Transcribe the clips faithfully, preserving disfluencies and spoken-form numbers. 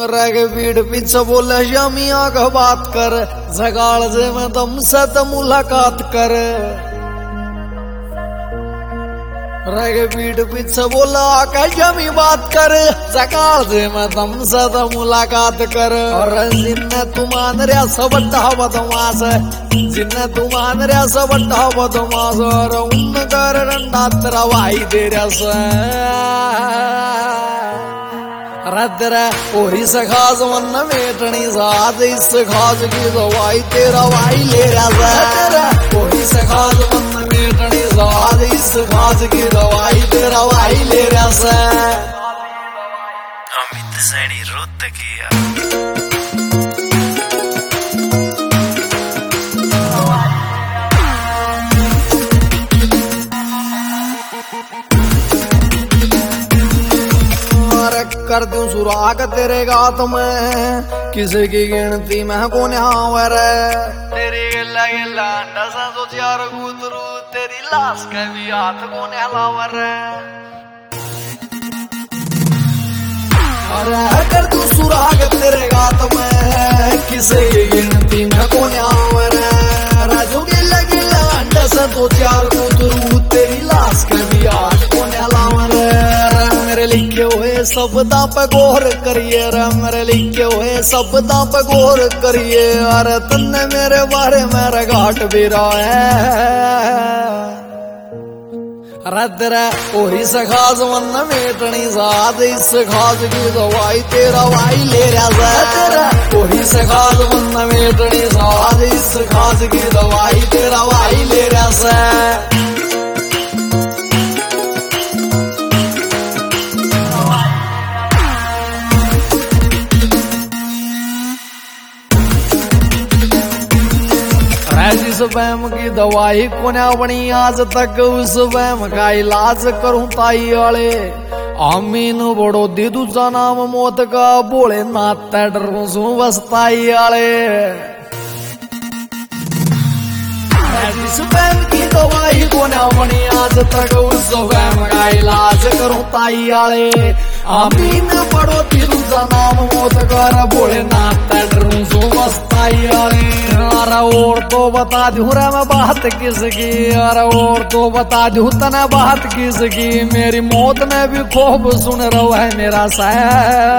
रग पीठ पीछे बोले जमिया का बात कर, जगाड़ जे में दम से तो मुलाकात कर। रग पीठ पीछे बोला आका जमी बात कर, जगाड़ जे में दम से तो मुलाकात कर। और जिन्ने तू मान रहा सब बदमाश, जिन्ने तू मान रहा सब बदमाश, और उन कर डंडा तेरा भाई दे रहा से रद्र ओही से खास मन मेटनी साथ, इस खास की दवाई तेरा भाई ले रहा है। ओही से खास मन मेटनी साथ, इस खास की दवाई तेरा भाई ले रहा है। अमित सैनी रोत किया कर दूं सुराग तेरे गात में, किसी की गिनती में को न्यावर। तेरी गिल्ला गिल्ला दसा सो चार गुतरू, तेरी लाश का भी हाथ को न्यावर। अरे कर दूं सुराग तेरे गात में, किसी की गिनती में को न्यावर। राजू गिल्ला गिल्ला दसा सो चार गुतरू, तेरी लाश का भी हाथ को न्यावर। मेरे लिखे हुए शब्दा पे गौर करिए रे, मेरे लिखे हुए शब्दा पे गौर करिए। अरे तन्ने मेरे बारे में घाट भी रहा है रद्र ओही से खास मन मेटनी साथ, इस खास की दवाई तेरा भाई ले रहा है। ओही से खास मन मेटनी साथ, इस खास की दवाई तेरा भाई ले रहा है। जिस वहम की दवाई को ना बनी आज तक, उस वहम का इलाज करूं ताई वाले। आमीन बड़ो दे दूजा नाम मौत का, बोले नाते डरू सू बसताई वाले। जिस वहम की दवाई को ना बनी आज तक, उस वहम का इलाज करूं ताई वाले। आमीन बड़ो दे दूजा नाम मौत का, बोले नाते डरू सू बसताई वाले। अरे और तो बता दूं रे मैं बात किसकी, अरे और तो बता दूं तना बात किसकी। मेरी मौत में भी खूब सुन रहा है मेरा साया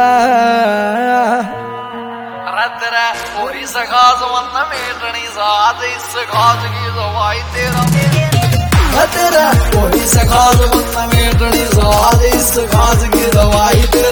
रद्र ओही से खास मन मेटनी साथ, इस खास की दवाई तेरा तेरा। ओही से खास मन मेटनी साथ, इस खास की दवाई तेरा।